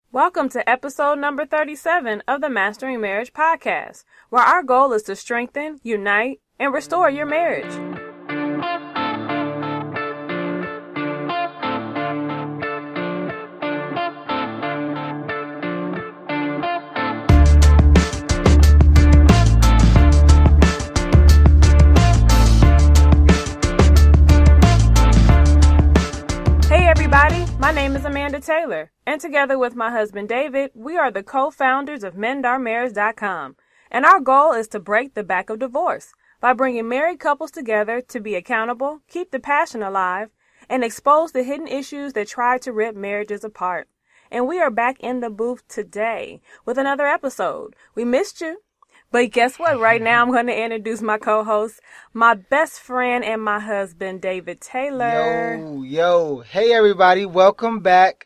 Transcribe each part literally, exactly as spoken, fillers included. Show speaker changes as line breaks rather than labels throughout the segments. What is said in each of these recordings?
Welcome to episode number thirty-seven of the Mastering Marriage podcast, where our goal is to strengthen, unite, and restore your marriage. Hey everybody, my name is Amanda Taylor, and together with my husband David, we are the co-founders of mend our marriage dot com, and our goal is to break the back of divorce by bringing married couples together to be accountable, keep the passion alive, and expose the hidden issues that try to rip marriages apart. And we are back in the booth today with another episode. We missed you. But guess what? Right now, I'm going to introduce my co-host, my best friend and my husband, David Taylor.
Yo, yo. Hey, everybody. Welcome back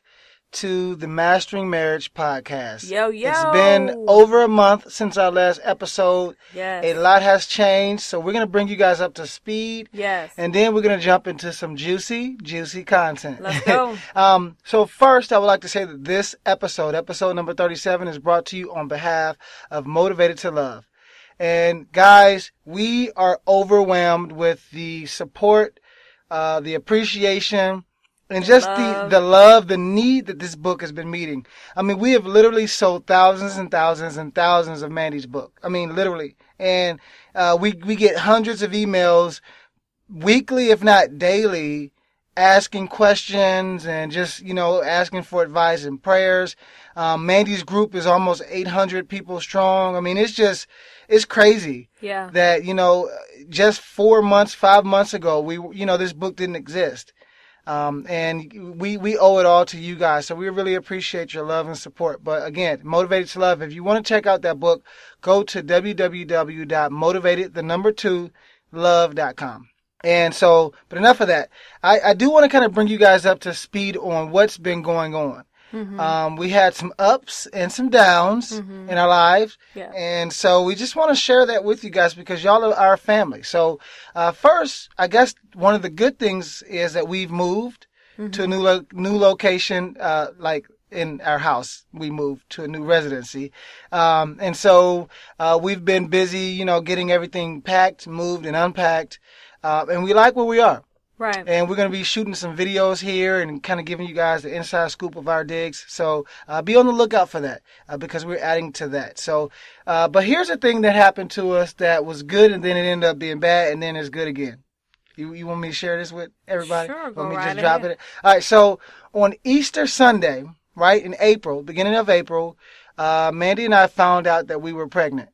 to the Mastering Marriage podcast.
Yo, yo.
It's been over a month since our last episode.
Yes.
A lot has changed, so we're going to bring you guys up to speed.
Yes.
And then we're going to jump into some juicy, juicy content.
Let's go.
um, so first, I would like to say that this episode, episode number thirty-seven, is brought to you on behalf of Motivated to Love. And guys, we are overwhelmed with the support, uh, the appreciation, and just
love.
the, the love, the need that this book has been meeting. I mean, we have literally sold thousands and thousands and thousands of Mandy's book. I mean, literally. And uh, we, we get hundreds of emails weekly, if not daily, asking questions and just, you know, asking for advice and prayers. Um, Mandy's group is almost eight hundred people strong. I mean, it's just, it's crazy.
Yeah.
That, you know, just four months, five months ago, we, you know, this book didn't exist. Um, and we, we owe it all to you guys. So we really appreciate your love and support. But again, Motivated to Love, if you want to check out that book, go to w w w dot motivated, the number two, love dot com. And so, but enough of that. I, I do want to kind of bring you guys up to speed on what's been going on. Mm-hmm. Um, we had some ups and some downs mm-hmm. in our lives.
Yeah.
And so we just want to share that with you guys because y'all are our family. So, uh, first, I guess one of the good things is that we've moved mm-hmm. to a new, lo- new location, uh, like in our house. We moved to a new residency. Um, and so, uh, we've been busy, you know, getting everything packed, moved and unpacked. Uh, and we like where we are.
Right.
And we're going to be shooting some videos here and kind of giving you guys the inside scoop of our digs. So uh, be on the lookout for that uh, because we're adding to that. So, uh, but here's the thing that happened to us that was good and then it ended up being bad and then it's good again. You you want me to share this with everybody?
Sure, go
Want me to
right
just drop
ahead.
it? All right. So on Easter Sunday, right in April, beginning of April, uh, Mandy and I found out that we were pregnant.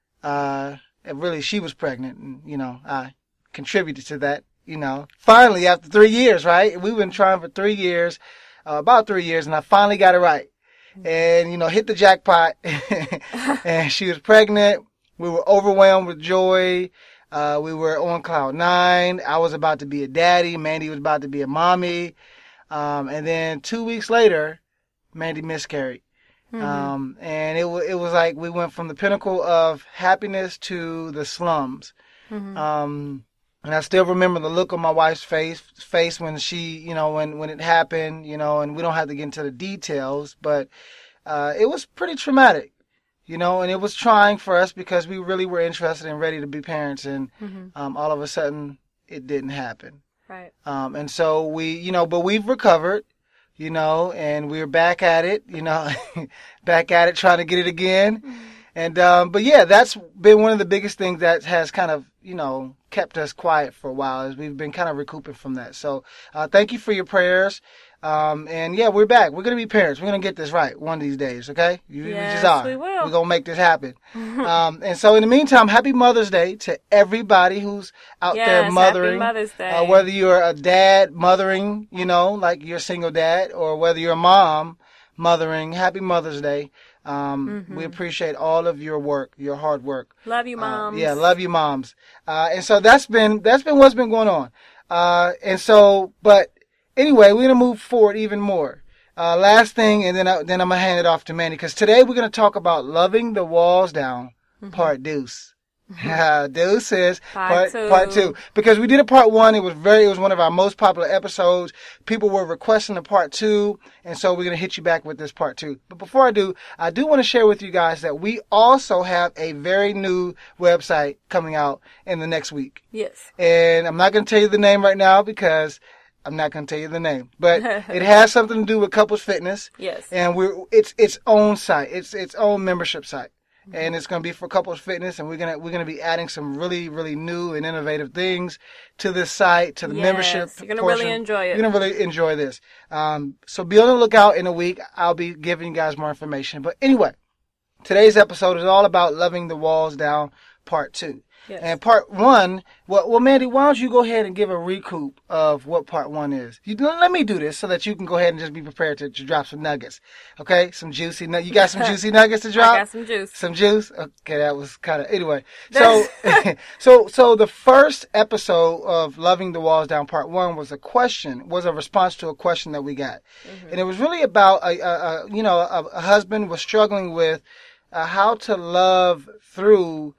Uh, and really, she was pregnant, and you know, I contributed to that. You know, finally, after three years, right? We've been trying for three years, uh, about three years, and I finally got it right. And, you know, hit the jackpot. And she was pregnant. We were overwhelmed with joy. Uh, we were on cloud nine. I was about to be a daddy. Mandy was about to be a mommy. Um, and then two weeks later, Mandy miscarried. Mm-hmm. Um, and it was, it was like we went from the pinnacle of happiness to the slums. Mm-hmm. Um, And I still remember the look on my wife's face, face when she, you know, when, when it happened, you know, and we don't have to get into the details, but, uh, it was pretty traumatic, you know, and it was trying for us because we really were interested and ready to be parents. And, mm-hmm. um, all of a sudden it didn't happen.
Right.
Um, and so we, you know, but we've recovered, you know, and we're back at it, you know, back at it, trying to get it again. Mm-hmm. And, um, but yeah, that's been one of the biggest things that has kind of, you know, kept us quiet for a while as we've been kind of recouping from that. So, uh, thank you for your prayers. Um, and yeah, we're back. We're going to be parents. We're going to get this right one of these days. Okay. You,
yes,
we just are.
we will.
We're going to make this happen. um, and so in the meantime, happy Mother's Day to everybody who's out
yes,
there mothering.
Happy Mother's Day.
Uh, whether you're a dad mothering, you know, like you're a single dad, or whether you're a mom mothering, happy Mother's Day. Um, mm-hmm. We appreciate all of your work, your hard work.
Love you, moms.
Uh, yeah, love you, moms. Uh, and so that's been, that's been what's been going on. Uh, and so, but anyway, we're going to move forward even more. Uh, last thing, and then, I, then I'm going to hand it off to Mandy, because today we're going to talk about loving the walls down, mm-hmm. part deuce. Uh, Deuces.
Part
Part,
two.
part two. Because we did a part one. It was very, it was one of our most popular episodes. People were requesting a part two. And so we're going to hit you back with this part two. But before I do, I do want to share with you guys that we also have a very new website coming out in the next week.
Yes.
And I'm not going to tell you the name right now because I'm not going to tell you the name, but it has something to do with couples fitness.
Yes.
And we're, it's its own site. It's its own membership site. And it's going to be for couples fitness, and we're going to we're going to be adding some really really new and innovative things to this site, to the
yes.
membership.
You're going to
portion.
really enjoy it.
You're going to really enjoy this. Um, so be on the lookout in a week. I'll be giving you guys more information. But anyway, today's episode is all about Loving the Walls Down, Part Two.
Yes.
And part one, well, well, Mandy, why don't you go ahead and give a recoup of what part one is? You let me do this so that you can go ahead and just be prepared to, to drop some nuggets. Okay, some juicy. You got some juicy nuggets to drop?
I got some juice.
Some juice. Okay, that was kind of anyway. So, so, so the first episode of Loving the Walls Down, part one, was a question, was a response to a question that we got, mm-hmm. and it was really about a, a, a you know, a, a husband was struggling with uh, how to love through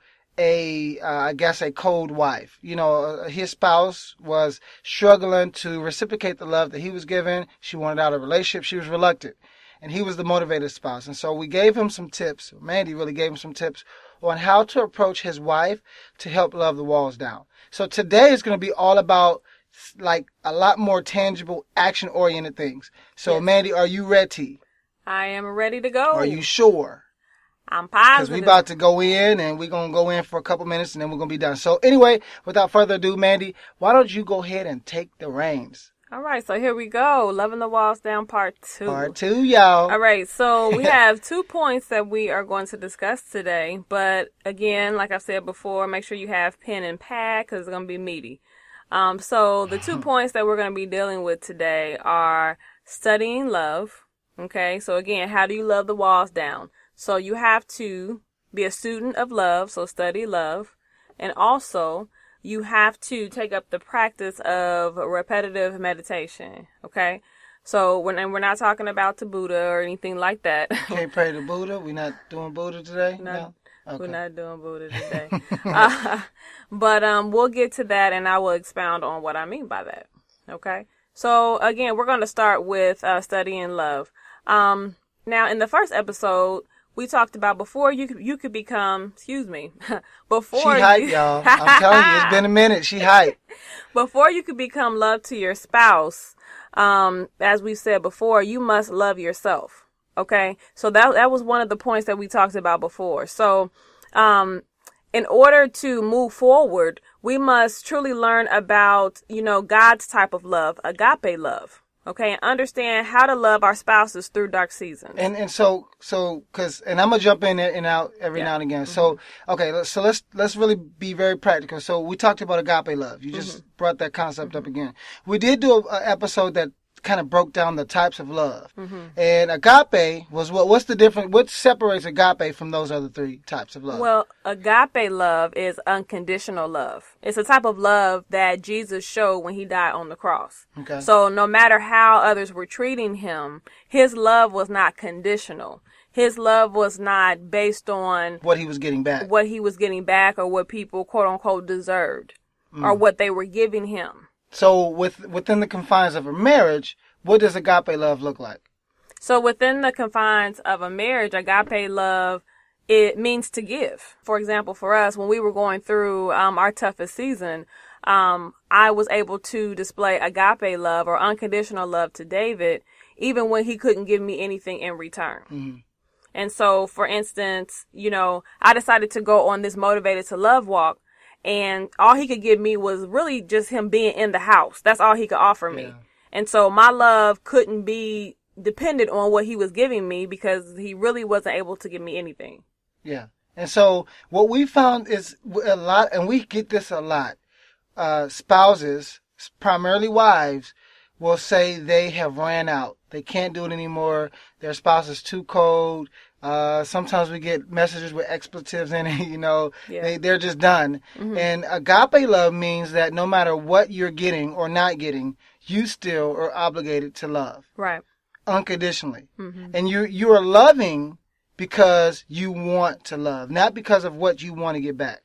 a, uh, I guess, a cold wife. You know, his spouse was struggling to reciprocate the love that he was given. She wanted out of a relationship. She was reluctant. And he was the motivated spouse. And so we gave him some tips. Mandy really gave him some tips on how to approach his wife to help love the walls down. So today is going to be all about, like, a lot more tangible, action-oriented things. So, yes. Mandy, are you ready?
I am ready to go.
Are you sure?
I'm positive.
Because we're about to go in, and we're going to go in for a couple minutes, and then we're going to be done. So anyway, without further ado, Mandy, why don't you go ahead and take the reins?
All right, so here we go. Loving the Walls Down, part two.
Part two, y'all.
All right, so we have two points that we are going to discuss today. But again, like I said before, make sure you have pen and pad because it's going to be meaty. Um, so the two points that we're going to be dealing with today are studying love. Okay, so again, how do you love the walls down? So you have to be a student of love, so study love. And also, you have to take up the practice of repetitive meditation, okay? So, when, and we're not talking about to Buddha or anything like that.
Can't pray to Buddha? We're not doing Buddha today?
Not,
no? Okay.
We're not doing Buddha today. uh, but um, we'll get to that, and I will expound on what I mean by that, okay? So, again, we're going to start with uh, studying love. Um, now, in the first episode, we talked about before you could, you could become, excuse me, before
she hype,
you,
y'all. I'm telling you, it's been a minute. She hype.
Before you could become love to your spouse, um, as we said before, you must love yourself. Okay, so that that was one of the points that we talked about before. So, um, in order to move forward, we must truly learn about, you know, God's type of love, agape love. Okay, and understand how to love our spouses through dark seasons.
And and so so because and I'm gonna jump in and out every yeah. now and again. Mm-hmm. So okay, so let's let's really be very practical. So we talked about agape love. You just mm-hmm. brought that concept mm-hmm. up again. We did do an episode that kind of broke down the types of love. Mm-hmm. And agape was what? What's the difference? What separates agape from those other three types of love?
Well, agape love is unconditional love. It's a type of love that Jesus showed when he died on the cross.
Okay.
So no matter how others were treating him, his love was not conditional. His love was not based on
what he was getting back,
what he was getting back, or what people quote unquote deserved, mm. or what they were giving him.
So with within the confines of a marriage, what does agape love look like?
So within the confines of a marriage, agape love, it means to give. For example, for us, when we were going through um, our toughest season, um, I was able to display agape love or unconditional love to David, even when he couldn't give me anything in return. Mm-hmm. And so, for instance, you know, I decided to go on this Motivated to Love walk. And all he could give me was really just him being in the house. That's all he could offer me. Yeah. And so my love couldn't be dependent on what he was giving me because he really wasn't able to give me anything.
Yeah. And so what we found is a lot, and we get this a lot, uh, spouses, primarily wives, will say they have ran out. They can't do it anymore. Their spouse is too cold. Uh, sometimes we get messages with expletives in it, you know, yeah. they, they're just done. Mm-hmm. And agape love means that no matter what you're getting or not getting, you still are obligated to love.
Right.
Unconditionally. Mm-hmm. And you you are loving because you want to love, not because of what you want to get back.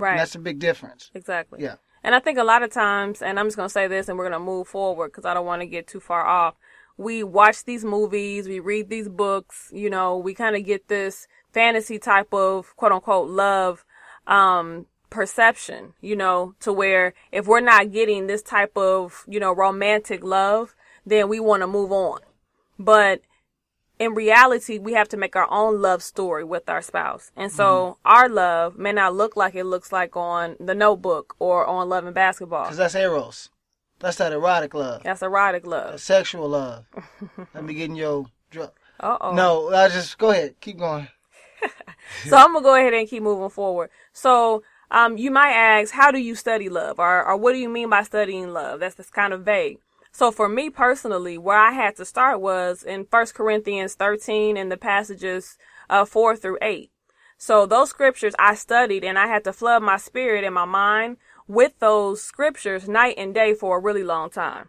Right.
And that's a big difference.
Exactly.
Yeah.
And I think a lot of times, and I'm just going to say this and we're going to move forward because I don't want to get too far off. We watch these movies, we read these books, you know, we kind of get this fantasy type of quote unquote love, um, perception, you know, to where if we're not getting this type of, you know, romantic love, then we want to move on. But in reality, we have to make our own love story with our spouse. And so mm-hmm. our love may not look like it looks like on The Notebook or on Love and Basketball.
Because that's Eros. That's that erotic love.
That's erotic love.
That's sexual love. Let me get in your drug.
Uh-oh.
No, I just, go ahead. Keep going.
So I'm going to go ahead and keep moving forward. So um, you might ask, how do you study love? Or, or what do you mean by studying love? That's, that's kind of vague. So for me personally, where I had to start was in First Corinthians thirteen and the passages uh, four through eight. So those scriptures I studied and I had to flood my spirit and my mind with those scriptures night and day for a really long time.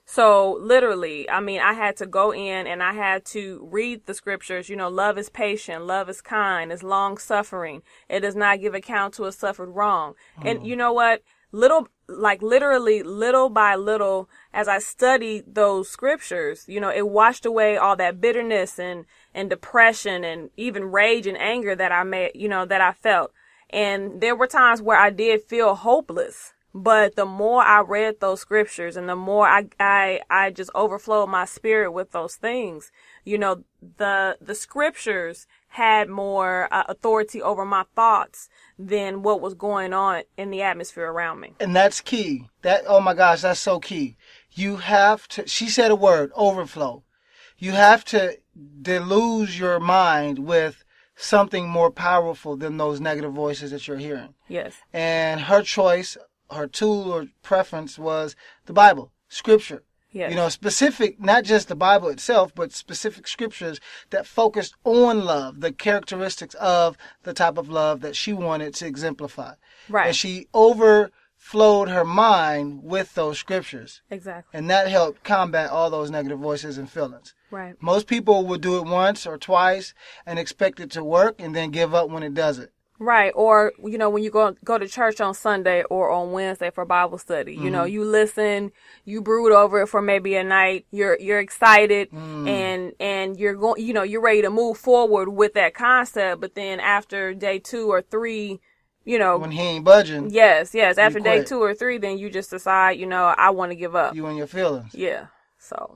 So literally, I mean, I had to go in and I had to read the scriptures. You know, love is patient, love is kind, is long suffering. It does not give account to a suffered wrong. Mm. And you know what? Little, like literally little by little, as I studied those scriptures, you know, it washed away all that bitterness and, and depression and even rage and anger that I made, you know, that I felt. And there were times where I did feel hopeless, but the more I read those scriptures and the more I, I, I just overflowed my spirit with those things, you know, the, the scriptures had more uh, authority over my thoughts than what was going on in the atmosphere around me.
And that's key. That, oh my gosh, that's so key. You have to, she said a word, overflow. You have to deluge your mind with something more powerful than those negative voices that you're hearing.
Yes.
And her choice, her tool or preference was the Bible, scripture. Yes. You know, specific, not just the Bible itself, but specific scriptures that focused on love, the characteristics of the type of love that she wanted to exemplify.
Right.
And she overflowed her mind with those scriptures.
Exactly.
And that helped combat all those negative voices and feelings.
Right.
Most people would do it once or twice and expect it to work and then give up when it doesn't.
Right. Or, you know, when you go go to church on Sunday or on Wednesday for Bible study, mm-hmm. you know, you listen, you brood over it for maybe a night, you're you're excited mm. and and you're going, you know, you're ready to move forward with that concept. But then after day two or three, you know,
when he ain't budging.
Yes, yes. After day two or three, then you just decide, you know, I want to give up.
You and your feelings.
Yeah. So.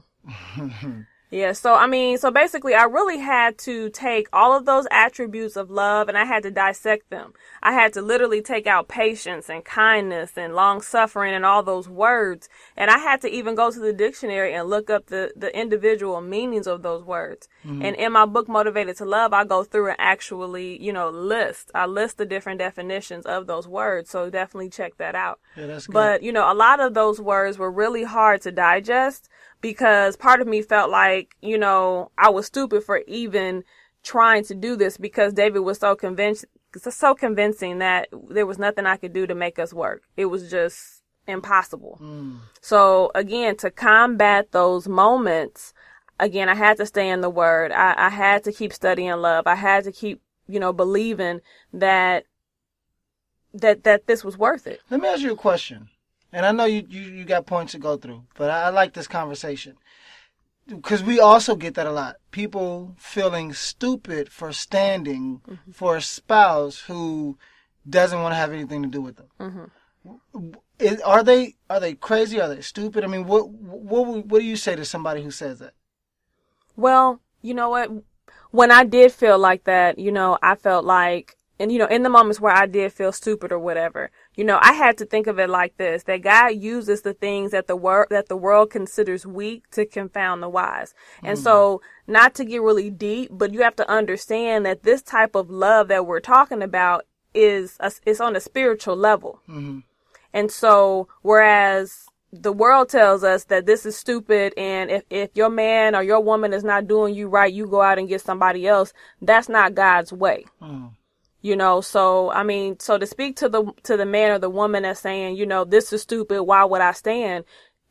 Yeah, so I mean, so basically I really had to take all of those attributes of love and I had to dissect them. I had to literally take out patience and kindness and long suffering and all those words. And I had to even go to the dictionary and look up the, the individual meanings of those words. Mm-hmm. And in my book, Motivated to Love, I go through and actually, you know, list. I list the different definitions of those words. So definitely check that out.
Yeah, that's good.
But, you know, a lot of those words were really hard to digest. Because part of me felt like, you know, I was stupid for even trying to do this because David was so convinced, so convincing that there was nothing I could do to make us work. It was just impossible. Mm. So again, to combat those moments, again, I had to stay in the Word. I, I had to keep studying love. I had to keep, you know, believing that that that this was worth it.
Let me ask you a question. And I know you, you, you got points to go through, but I, I like this conversation. Because we also get that a lot. People feeling stupid for standing mm-hmm. for a spouse who doesn't want to have anything to do with them. Mm-hmm. Is, are they are they crazy? Are they stupid? I mean, what what what do you say to somebody who says that?
Well, you know what? When I did feel like that, you know, I felt like, and, you know, in the moments where I did feel stupid or whatever, you know, I had to think of it like this, that God uses the things that the world, that the world considers weak to confound the wise. And mm. so not to get really deep, but you have to understand that this type of love that we're talking about is, a, is on a spiritual level. Mm-hmm. And so, whereas the world tells us that this is stupid and if, if your man or your woman is not doing you right, you go out and get somebody else. That's not God's way. Mm. You know, so, I mean, so to speak to the, to the man or the woman that's saying, you know, this is stupid, why would I stand?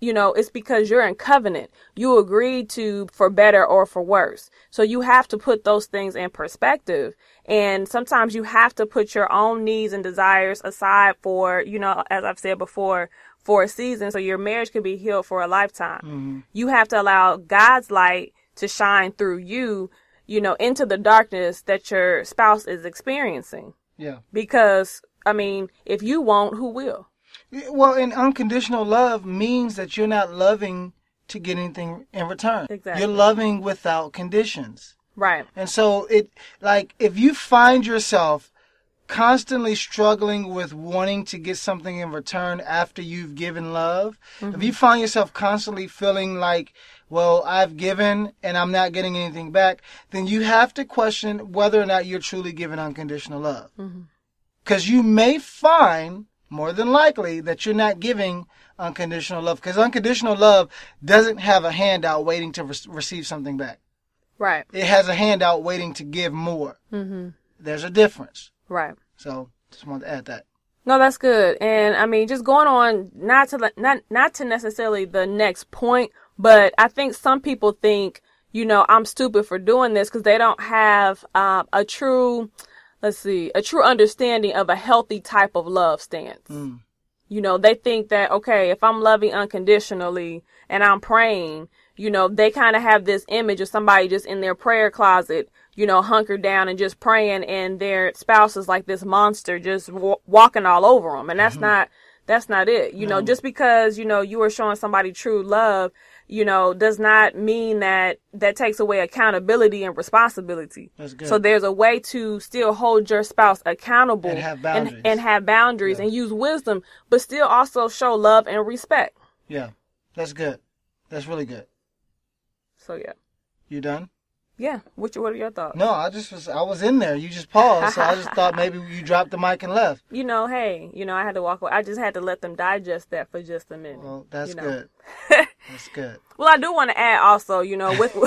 you know, it's because you're in covenant. You agreed to for better or for worse. So you have to put those things in perspective. And sometimes you have to put your own needs and desires aside for, you know, as I've said before, for a season. So your marriage can be healed for a lifetime. Mm-hmm. You have to allow God's light to shine through you, you know, into the darkness that your spouse is experiencing.
Yeah.
Because, I mean, if you won't, who will?
Well, and unconditional love means that you're not loving to get anything in return.
Exactly.
You're loving without conditions.
Right.
And so it, like, if you find yourself constantly struggling with wanting to get something in return after you've given love, mm-hmm. if you find yourself constantly feeling like, well, I've given and I'm not getting anything back, then you have to question whether or not you're truly giving unconditional love. Because mm-hmm. you may find, more than likely, that you're not giving unconditional love. Because unconditional love doesn't have a handout waiting to re- receive something back.
Right.
It has a handout waiting to give more.
Mm-hmm.
There's a difference.
Right.
So, just wanted to add that.
No, that's good. And I mean, just going on, not to not not to necessarily the next point, but I think some people think, you know, I'm stupid for doing this because they don't have um, a true, let's see, a true understanding of a healthy type of love stance. Mm. You know, they think that, okay, if I'm loving unconditionally and I'm praying, you know, they kind of have this image of somebody just in their prayer closet, you know, hunkered down and just praying, and their spouse is like this monster just w- walking all over them. And that's mm-hmm. not, that's not it. You no. know, just because, you know, you are showing somebody true love, you know, does not mean that that takes away accountability and responsibility.
That's good.
So there's a way to still hold your spouse accountable
and have boundaries
and, and have boundaries
yeah.
and use wisdom, but still also show love and respect.
Yeah, that's good. That's really good.
So, yeah.
You done?
Yeah. What, what are your thoughts?
No, I just was, I was in there. You just paused. So I just thought maybe you dropped the mic and left.
You know, hey, you know, I had to walk away. I just had to let them digest that for just a minute.
Well, that's
you know?
good. That's good.
Well, I do want to add also, you know, with,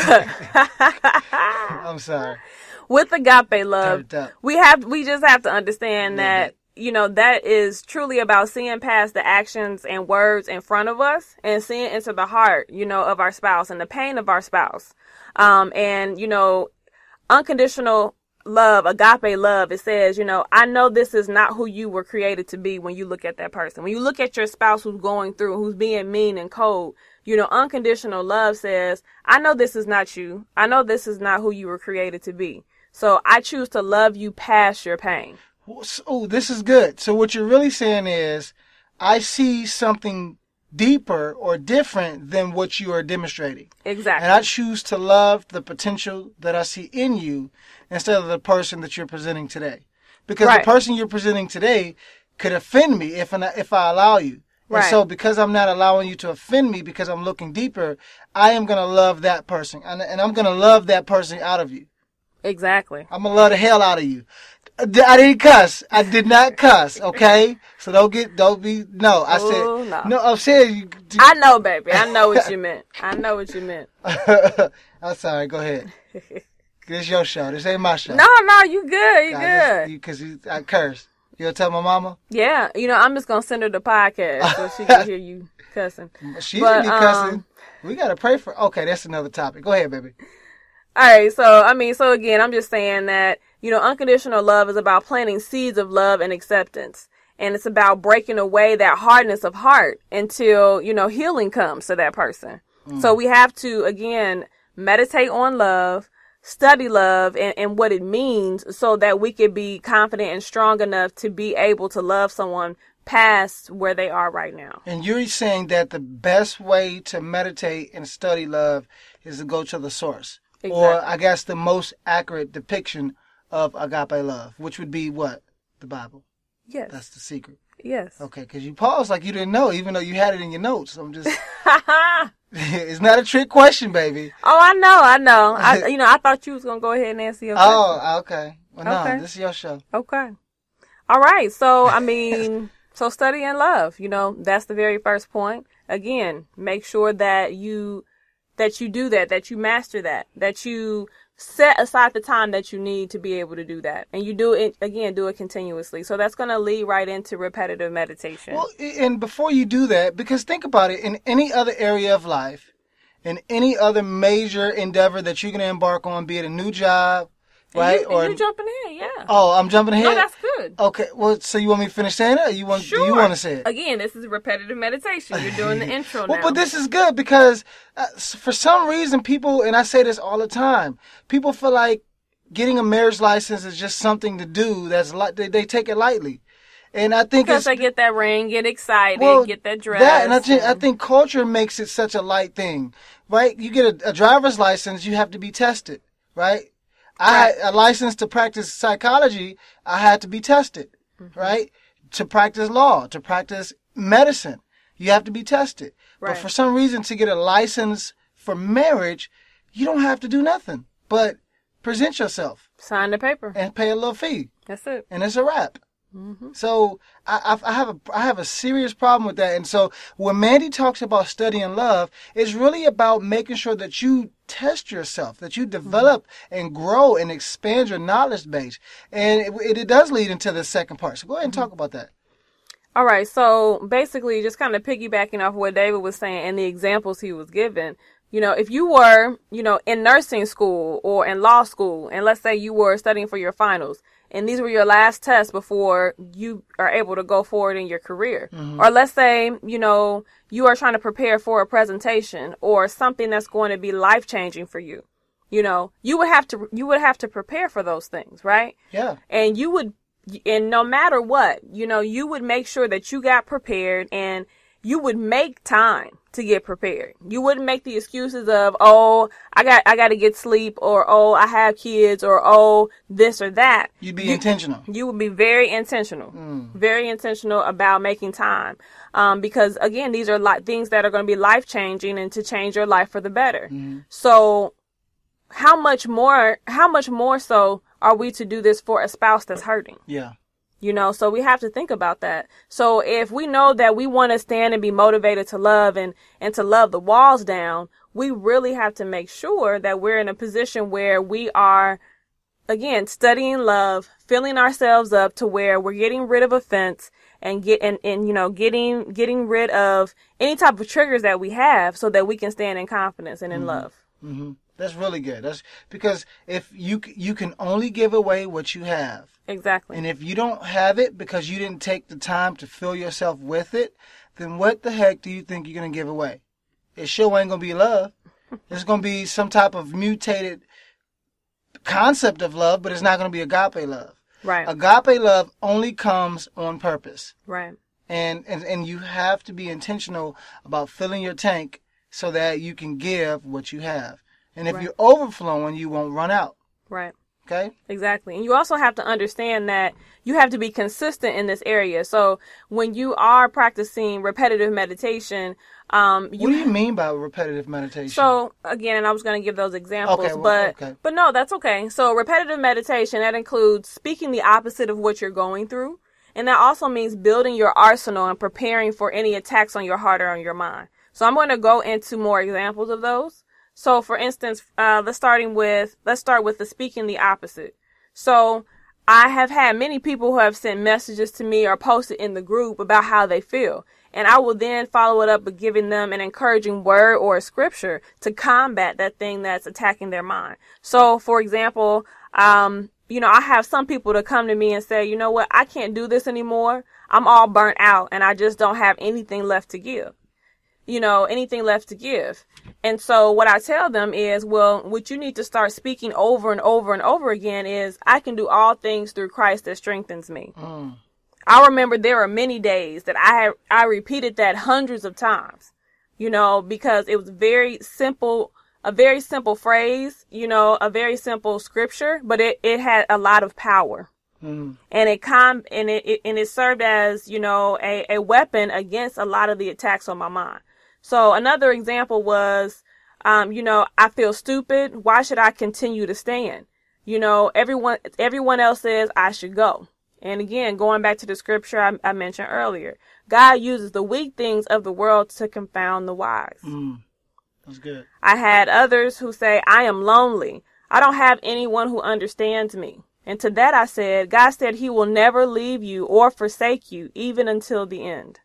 I'm sorry.
With agape love, we have, we just have to understand that, you know, that is truly about seeing past the actions and words in front of us and seeing into the heart, you know, of our spouse and the pain of our spouse. Um, and, you know, unconditional love, agape love, it says, you know, I know this is not who you were created to be when you look at that person. When you look at your spouse who's going through, who's being mean and cold, you know, unconditional love says, I know this is not you. I know this is not who you were created to be. So I choose to love you past your pain.
Oh, this is good. So what you're really saying is, I see something deeper or different than what you are demonstrating.
Exactly.
And I choose to love the potential that I see in you instead of the person that you're presenting today. Because right. the person you're presenting today could offend me if I, if I allow you.
Right.
And so because I'm not allowing you to offend me, because I'm looking deeper, I am going to love that person. And, and I'm going to love that person out of you.
Exactly.
I'm going to love the hell out of you. I didn't cuss. I did not cuss. Okay, so don't get, don't be. No, I said
Ooh, no.
no. I'm saying you.
I know, baby. I know what you meant. I know what you meant.
I'm sorry. Go ahead. This is your show. This ain't my show.
No, no, you good. You
nah,
good.
Because you, I curse. You gonna tell my mama?
Yeah. You know, I'm just gonna send her the podcast so she can hear you cussing.
She's gonna be cussing. Um, we gotta pray for. Okay, that's another topic. Go ahead, baby.
All right. So I mean, so again, I'm just saying that. You know, unconditional love is about planting seeds of love and acceptance. And it's about breaking away that hardness of heart until, you know, healing comes to that person. Mm. So we have to, again, meditate on love, study love and, and what it means so that we can be confident and strong enough to be able to love someone past where they are right now.
And you're saying that the best way to meditate and study love is to go to the source. Exactly. Or I guess the most accurate depiction of agape love, which would be what? The Bible.
Yes.
That's the secret.
Yes.
Okay, because you paused like you didn't know, even though you had it in your notes. I'm just... It's not a trick question, baby.
Oh, I know, I know. I, you know, I thought you was going to go ahead and answer your question.
Oh, okay. Well, no,
okay.
This is your show.
Okay. All right. So, I mean, so study and love, you know, that's the very first point. Again, make sure that you, that you do that, that you master that, that you set aside the time that you need to be able to do that. And you do it, again, do it continuously. So that's going to lead right into repetitive meditation.
Well, and before you do that, because think about it, in any other area of life, in any other major endeavor that you're going to embark on, be it a new job, right?
And you,
or
and you jumping ahead, yeah.
Oh, I'm jumping ahead?
No, that's good.
Okay, well, so you want me to finish saying it, or you want,
sure.
do you want to say it?
Again, this is repetitive meditation. You're doing the intro
well,
now.
But this is good because uh, for some reason people, and I say this all the time, people feel like getting a marriage license is just something to do. That's li- they, they take it lightly. And I think
because
it's,
they get that ring, get excited,
well,
get that dress.
That, and I think,
and...
I think culture makes it such a light thing, right? You get a, a driver's license, you have to be tested, right? I
right.
had a license to practice psychology. I had to be tested, mm-hmm. right? To practice law, to practice medicine, you have to be tested. Right. But for some reason, to get a license for marriage, you don't have to do nothing but present yourself,
sign the paper,
and pay a little fee.
That's it,
and it's a wrap. Mm-hmm. So I, I have a I have a serious problem with that. And so when Mandy talks about studying love, it's really about making sure that you test yourself, that you develop mm-hmm. and grow and expand your knowledge base. And it, it, it does lead into the second part. So go ahead and mm-hmm. talk about that.
All right. So basically, just kind of piggybacking off what David was saying and the examples he was giving. You know, if you were, you know, in nursing school or in law school, and let's say you were studying for your finals, and these were your last tests before you are able to go forward in your career. Mm-hmm. Or let's say, you know, you are trying to prepare for a presentation or something that's going to be life-changing for you. You know, you would have to, you would have to prepare for those things, right?
Yeah.
And you would, and no matter what, you know, you would make sure that you got prepared and you would make time to get prepared. You wouldn't make the excuses of, oh, I got, I got to get sleep, or, oh, I have kids, or, oh, this or that.
You'd be
you,
intentional.
You would be very intentional, mm. very intentional about making time. Um, because again, these are li- things that are going to be life changing and to change your life for the better. Mm. So how much more, how much more so are we to do this for a spouse that's hurting?
Yeah.
You know, so we have to think about that. So if we know that we want to stand and be motivated to love and, and to love the walls down, we really have to make sure that we're in a position where we are, again, studying love, filling ourselves up to where we're getting rid of offense and get, and, and, you know, getting, getting rid of any type of triggers that we have so that we can stand in confidence and in
mm-hmm.
love.
Mm-hmm. That's really good. That's because if you, you can only give away what you have.
Exactly.
And if you don't have it because you didn't take the time to fill yourself with it, then what the heck do you think you're going to give away? It sure ain't going to be love. It's going to be some type of mutated concept of love, but it's not going to be agape love.
Right.
Agape love only comes on purpose.
Right.
And, and, and you have to be intentional about filling your tank so that you can give what you have. And if right. you're overflowing, you won't run out.
Right.
Okay.
Exactly. And you also have to understand that you have to be consistent in this area. So when you are practicing repetitive meditation, um, you
what do you mean by repetitive meditation?
So again, and I was going to give those examples,
okay, well,
but,
okay.
but no, that's okay. So repetitive meditation, that includes speaking the opposite of what you're going through. And that also means building your arsenal and preparing for any attacks on your heart or on your mind. So I'm going to go into more examples of those. So, for instance, uh, let's starting with let's start with the speaking the opposite. So, I have had many people who have sent messages to me or posted in the group about how they feel, and I will then follow it up with giving them an encouraging word or a scripture to combat that thing that's attacking their mind. So, for example, um, you know, I have some people to come to me and say, you know what, I can't do this anymore. I'm all burnt out, and I just don't have anything left to give. You know, anything left to give. And so what I tell them is, well, what you need to start speaking over and over and over again is, I can do all things through Christ that strengthens me. Mm. I remember there were many days that I had, I repeated that hundreds of times, you know, because it was very simple, a very simple phrase, you know, a very simple scripture, but it, it had a lot of power. Mm. And it com and it, it and it served as, you know, a, a weapon against a lot of the attacks on my mind. So another example was, um, you know, I feel stupid. Why should I continue to stand? You know, everyone, everyone else says I should go. And again, going back to the scripture I, I mentioned earlier, God uses the weak things of the world to confound the wise.
Mm, that's good.
I had others who say, I am lonely. I don't have anyone who understands me. And to that I said, God said he will never leave you or forsake you, even until the end.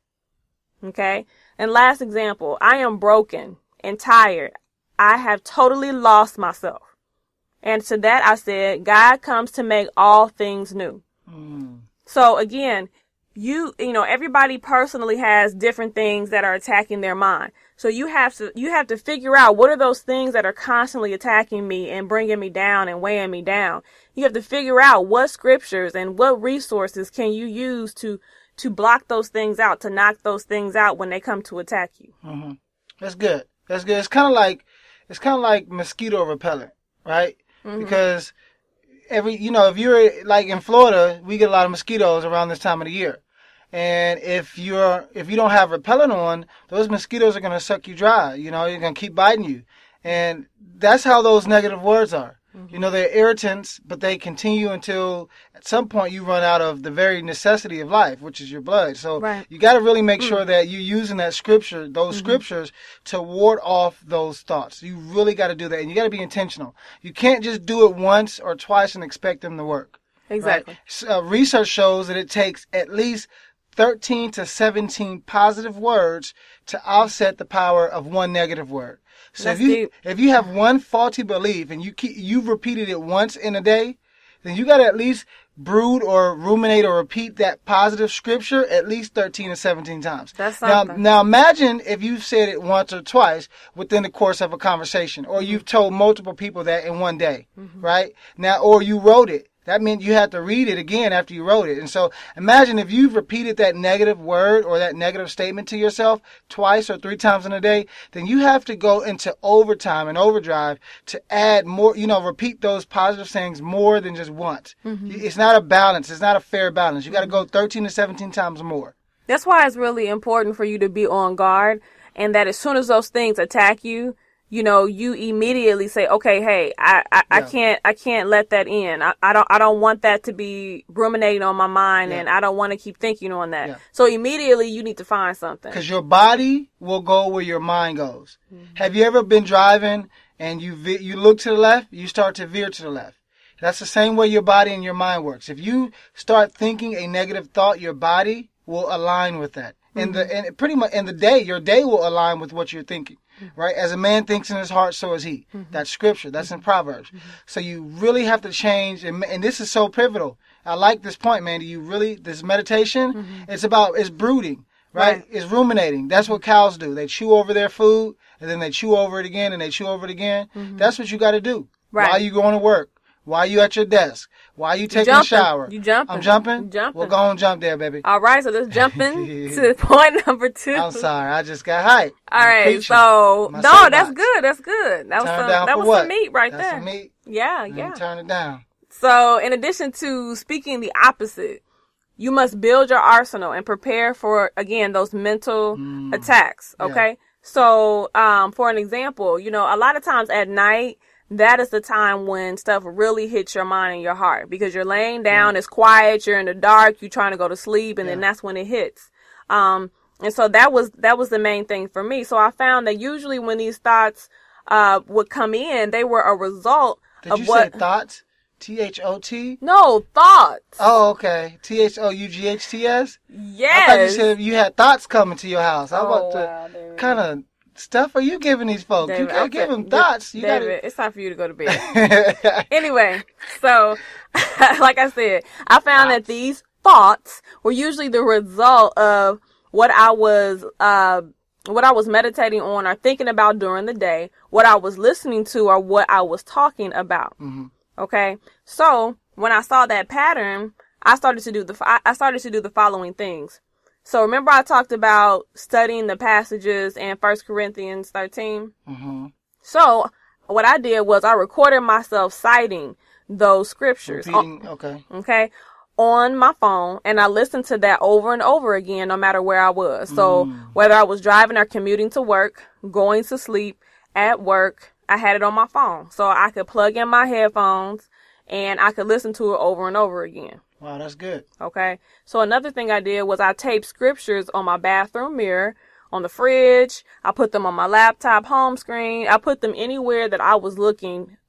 Okay? And last example, I am broken and tired. I have totally lost myself. And to that I said, God comes to make all things new. Mm. So again, you, you know, everybody personally has different things that are attacking their mind. So you have to, you have to figure out what are those things that are constantly attacking me and bringing me down and weighing me down. You have to figure out what scriptures and what resources can you use to, to block those things out, to knock those things out when they come to attack you.
Mm-hmm. That's good. That's good. It's kind of like, it's kind of like mosquito repellent, right? Mm-hmm. Because every, you know, if you're like in Florida, we get a lot of mosquitoes around this time of the year. And if you're, if you don't have repellent on, those mosquitoes are going to suck you dry. You know, they're going to keep biting you. And that's how those negative words are. Mm-hmm. You know, they're irritants, but they continue until at some point you run out of the very necessity of life, which is your blood. So right. you got to really make sure that you're using that scripture, those mm-hmm. scriptures to ward off those thoughts. You really got to do that. And you got to be intentional. You can't just do it once or twice and expect them to work.
Exactly.
Right? So, uh, research shows that it takes at least thirteen to seventeen positive words to offset the power of one negative word. So
That's
if you
deep.
if you have one faulty belief and you keep, you've repeated it once in a day, then you got to at least brood or ruminate or repeat that positive scripture at least thirteen to seventeen times.
That's something.
Now, now imagine if you've said it once or twice within the course of a conversation, or you've told multiple people that in one day, mm-hmm. right? Now, or you wrote it. That meant you had to read it again after you wrote it. And so imagine if you've repeated that negative word or that negative statement to yourself twice or three times in a day, then you have to go into overtime and overdrive to add more, you know, repeat those positive sayings more than just once. Mm-hmm. It's not a balance. It's not a fair balance. You got to go thirteen to seventeen times more.
That's why it's really important for you to be on guard, and that as soon as those things attack you, you know, you immediately say, okay, hey, I, I, yeah. I can't, I can't let that in. I, I don't, I don't want that to be ruminating on my mind, yeah. and I don't want to keep thinking on that. Yeah. So immediately you need to find something.
Because your body will go where your mind goes. Mm-hmm. Have you ever been driving and you ve- you look to the left, you start to veer to the left? That's the same way your body and your mind works. If you start thinking a negative thought, your body will align with that. Mm-hmm. And the and pretty much in the day, your day will align with what you're thinking. Right? As a man thinks in his heart, so is he. Mm-hmm. That's scripture. That's in Proverbs. Mm-hmm. So you really have to change. And, and this is so pivotal. I like this point, Mandy. You really, this meditation, mm-hmm. it's about, it's brooding, right? right? It's ruminating. That's what cows do. They chew over their food, and then they chew over it again, and they chew over it again. Mm-hmm. That's what you got to do.
Right.
While you going to work. While you at your desk. While you taking a shower.
You jumping.
I'm jumping?
You jumping.
Well, go on jump there, baby.
All right, so let's jump in to point number two.
I'm sorry, I just got hyped.
All right, so, no, that's box. good, that's good. That was
turn
some,
down
that
for
was
what?
some meat right
that's
there.
Some meat?
Yeah,
and
yeah.
Turn it down.
So, in addition to speaking the opposite, you must build your arsenal and prepare for, again, those mental mm. attacks, okay? Yeah. So, um, for an example, you know, a lot of times at night, that is the time when stuff really hits your mind and your heart, because you're laying down, yeah. it's quiet, you're in the dark, you're trying to go to sleep, and yeah. then that's when it hits. Um, and so that was, that was the main thing for me. So I found that usually when these thoughts, uh, would come in, they were a result
Did
of
you
what.
Say thoughts? T H O T?
No, thoughts.
Oh, okay. T H O U G H T S?
Yes.
I thought you said you had thoughts coming to your house. I
oh,
about to
wow,
kind of stuff are you giving these folks?
David,
you can't
okay.
give them thoughts. You
David,
gotta...
it's time for you to go to bed. Anyway, so like I said, I found thoughts. that these thoughts were usually the result of what I was, uh, what I was meditating on or thinking about during the day, what I was listening to, or what I was talking about. Mm-hmm. Okay. So when I saw that pattern, I started to do the, I started to do the following things. So remember I talked about studying the passages in First Corinthians thirteen? Mm-hmm. So what I did was I recorded myself citing those scriptures.
Repeating, okay.
Okay. On my phone, and I listened to that over and over again, no matter where I was. So mm. whether I was driving or commuting to work, going to sleep, at work, I had it on my phone. So I could plug in my headphones and I could listen to it over and over again.
Wow, that's good.
Okay. So another thing I did was I taped scriptures on my bathroom mirror, on the fridge. I put them on my laptop home screen. I put them anywhere that I was looking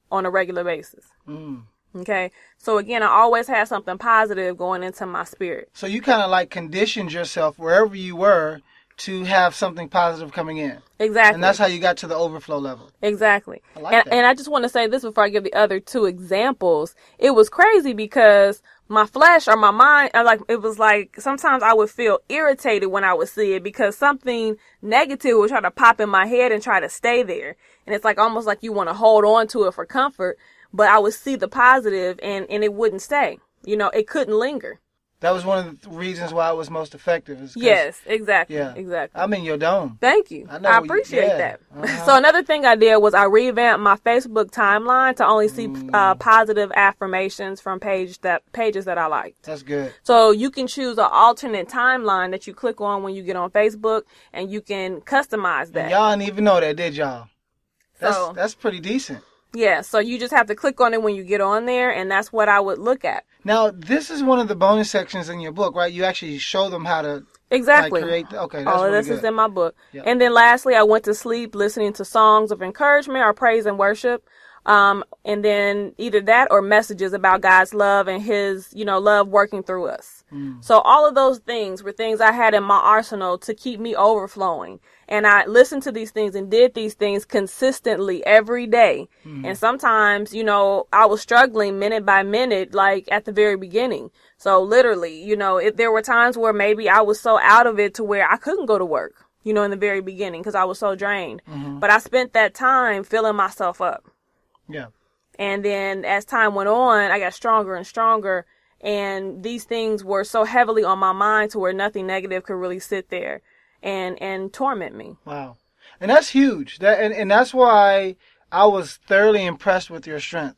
on a regular basis.
Mm.
Okay. So again, I always had something positive going into my spirit.
So you kind of like conditioned yourself wherever you were to have something positive coming in.
Exactly.
And that's how you got to the overflow level.
Exactly.
I like
and,
that.
and I just want to say this before I give the other two examples. It was crazy because my flesh or my mind, I like it was like sometimes I would feel irritated when I would see it because something negative would try to pop in my head and try to stay there. And it's like almost like you want to hold on to it for comfort, but I would see the positive and, and it wouldn't stay. You know, it couldn't linger.
That was one of the reasons why it was most effective. Is 'cause-
Yes, exactly.
Yeah.
Exactly.
I'm in your dome.
Thank you.
I know
I
what you-
appreciate
yeah.
that.
Uh-huh.
So another thing I did was I revamped my Facebook timeline to only see
Mm.
uh, positive affirmations from page that pages that I liked.
That's good.
So you can choose an alternate timeline that you click on when you get on Facebook, and you can customize that.
And y'all didn't even know that, did y'all? That's
So-
that's pretty decent.
Yeah, so you just have to click on it when you get on there, and that's what I would look at.
Now, this is one of the bonus sections in your book, right? You actually show them how to
Exactly.
like, create. The, okay, that's
All of
really
this
good.
is in my book.
Yeah.
And then lastly, I went to sleep listening to songs of encouragement or praise and worship. Um, and then either that or messages about God's love and his, you know, love working through us.
Mm.
So all of those things were things I had in my arsenal to keep me overflowing. And I listened to these things and did these things consistently every day.
Mm.
And sometimes, you know, I was struggling minute by minute, like at the very beginning. So literally, you know, if there were times where maybe I was so out of it to where I couldn't go to work, you know, in the very beginning because I was so drained.
Mm-hmm.
But I spent that time filling myself up.
Yeah.
And then as time went on, I got stronger and stronger. And these things were so heavily on my mind to where nothing negative could really sit there and, and torment me.
Wow. And that's huge. That and, and that's why I was thoroughly impressed with your strength.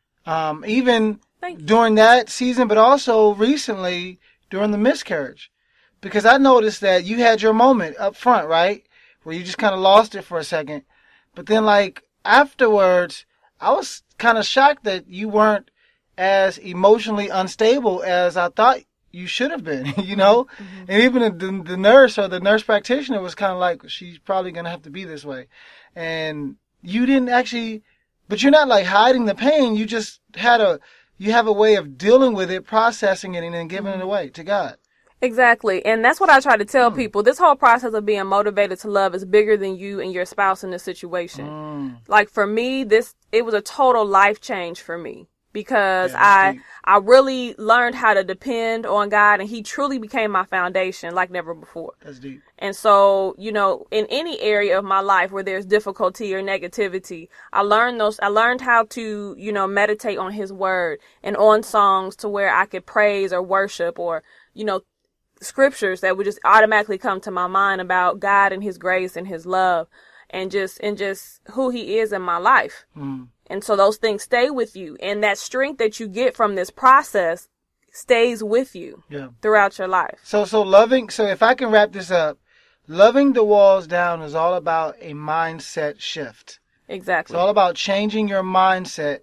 Um, even
Thank you.
during that season, but also recently during the miscarriage. Because I noticed that you had your moment up front, right? Where you just kind of lost it for a second. But then like afterwards, I was kind of shocked that you weren't as emotionally unstable as I thought you should have been, you know? Mm-hmm. And even the, the nurse or the nurse practitioner was kind of like, she's probably going to have to be this way. And you didn't actually, but you're not like hiding the pain. You just had a, you have a way of dealing with it, processing it, and then giving mm-hmm. it away to God.
Exactly. And that's what I try to tell mm. people. This whole process of being motivated to love is bigger than you and your spouse in this situation. Mm. Like for me, this, it was a total life change for me because yeah, I, deep. I really learned how to depend on God, and he truly became my foundation like never before.
That's deep.
And so, you know, in any area of my life where there's difficulty or negativity, I learned those, I learned how to, you know, meditate on his word and on songs to where I could praise or worship or, you know, scriptures that would just automatically come to my mind about God and his grace and his love and just and just who he is in my life. Mm. And so those things stay with you, and that strength that you get from this process stays with you yeah. throughout your life.
So so loving so if I can wrap this up, loving the walls down is all about a mindset shift.
Exactly.
It's all about changing your mindset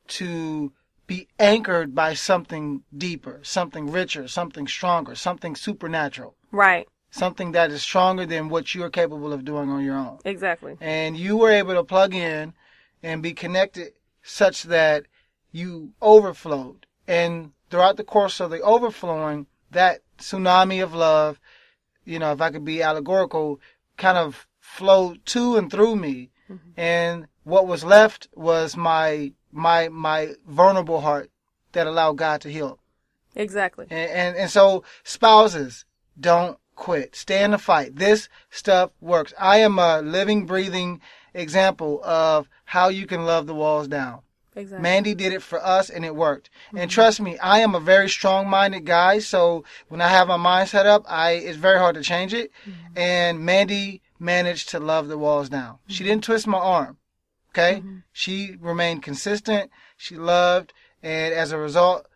to be anchored by something deeper, something richer, something stronger, something supernatural.
Right.
Something that is stronger than what you're capable of doing on your own.
Exactly.
And you were able to plug in and be connected such that you overflowed. And throughout the course of the overflowing, that tsunami of love, you know, if I could be allegorical, kind of flowed to and through me. Mm-hmm. And what was left was my my my vulnerable heart that allowed God to heal.
Exactly.
And, and and so spouses, don't quit. Stay in the fight. This stuff works. I am a living, breathing example of how you can love the walls down. Exactly. Mandy did it for us and it worked. Mm-hmm. And trust me, I am a very strong-minded guy, so when I have my mind set up, I it's very hard to change it. Mm-hmm. And Mandy managed to love the walls down. Mm-hmm. She didn't twist my arm. Okay? Mm-hmm. She remained consistent. She loved. And as a result,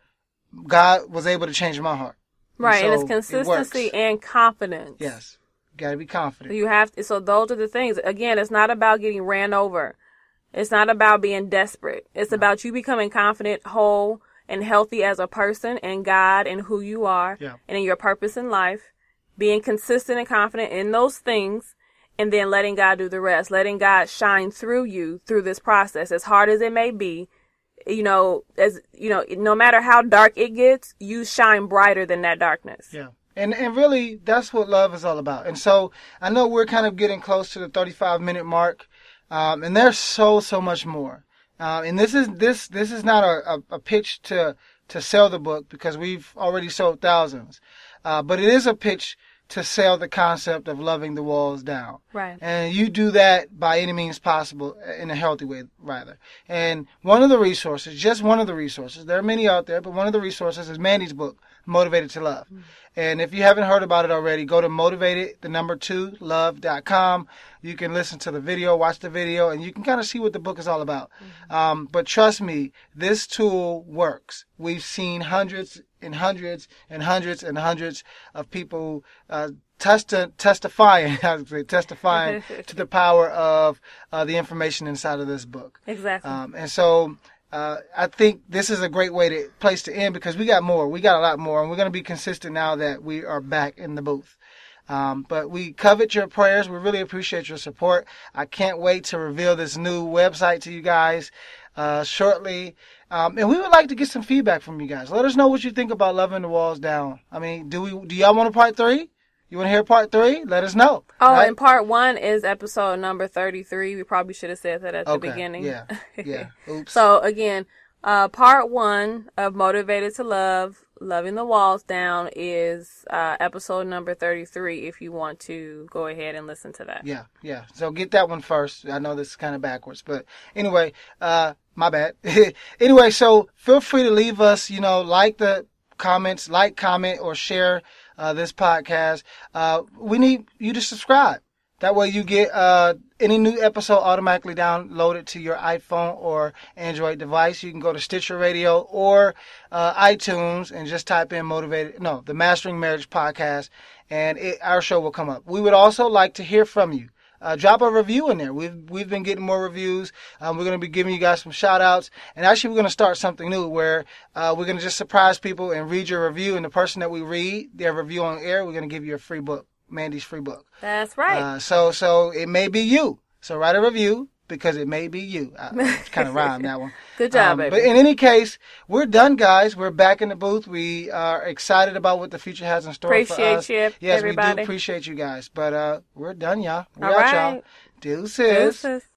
God was able to change my heart.
Right. And, so and it's consistency
it
and confidence.
Yes. You got to be confident.
You have to, so those are the things. Again, it's not about getting ran over. It's not about being desperate. It's no. about you becoming confident, whole, and healthy as a person in God and who you are yeah. and in your purpose in life, being consistent and confident in those things. and then letting God do the rest, letting God shine through you through this process, as hard as it may be. You know, as you know, no matter how dark it gets, you shine brighter than that darkness.
Yeah. And and really, that's what love is all about. And so I know we're kind of getting close to the thirty-five minute mark, um, and there's so so much more. Uh, and this is this this is not a, a, a pitch to to sell the book, because we've already sold thousands, uh, but it is a pitch to sell the concept of loving the walls down.
Right.
And you do that by any means possible, in a healthy way, rather. And one of the resources, just one of the resources, there are many out there, but one of the resources is Mandy's book, Motivated to Love. Mm-hmm. And if you haven't heard about it already, go to motivated, the number two, love dot com. You can listen to the video, watch the video, and you can kind of see what the book is all about. Mm-hmm. Um, but trust me, this tool works. We've seen hundreds and hundreds and hundreds and hundreds of people uh, testi- testifying, I would say, testifying to the power of uh, the information inside of this book.
Exactly.
Um, and so uh, I think this is a great way to place to end, because we got more. We got a lot more, and we're going to be consistent now that we are back in the booth. Um, but we covet your prayers. We really appreciate your support. I can't wait to reveal this new website to you guys uh, shortly. Um, and we would like to get some feedback from you guys. Let us know what you think about Loving the Walls Down. I mean, do we? Do y'all want a part three? You want to hear part three? Let us know.
Oh,
right?
And part one is episode number thirty-three. We probably should have said that at
okay.
the beginning.
Yeah, yeah. Oops.
So, again, uh, part one of Motivated to Love, Loving the Walls Down, is uh, episode number thirty-three, if you want to go ahead and listen to that.
Yeah, yeah. So get that one first. I know this is kind of backwards, but anyway, uh, my bad. Anyway, so feel free to leave us, you know, like the comments, like, comment, or share uh, this podcast. Uh, we need you to subscribe. That way you get uh, any new episode automatically downloaded to your iPhone or Android device. You can go to Stitcher Radio or uh, iTunes and just type in Motivated, no, the Mastering Marriage Podcast, and it, our show will come up. We would also like to hear from you. Uh, drop a review in there. We've we've been getting more reviews. Um, we're going to be giving you guys some shout outs. And actually, we're going to start something new where uh, we're going to just surprise people and read your review. And the person that we read their review on air, we're going to give you a free book, Mandy's free book.
That's right.
Uh, so so it may be you. So write a review, because it may be you. I kind of rhymed that one.
Good job,
um,
baby.
But in any case, we're done, guys. We're back in the booth. We are excited about what the future has in store
appreciate
for us.
Appreciate you,
yes,
everybody.
we do appreciate you guys. But uh, we're done, y'all. We're
All
out,
right.
y'all. Deuces.
Deuces.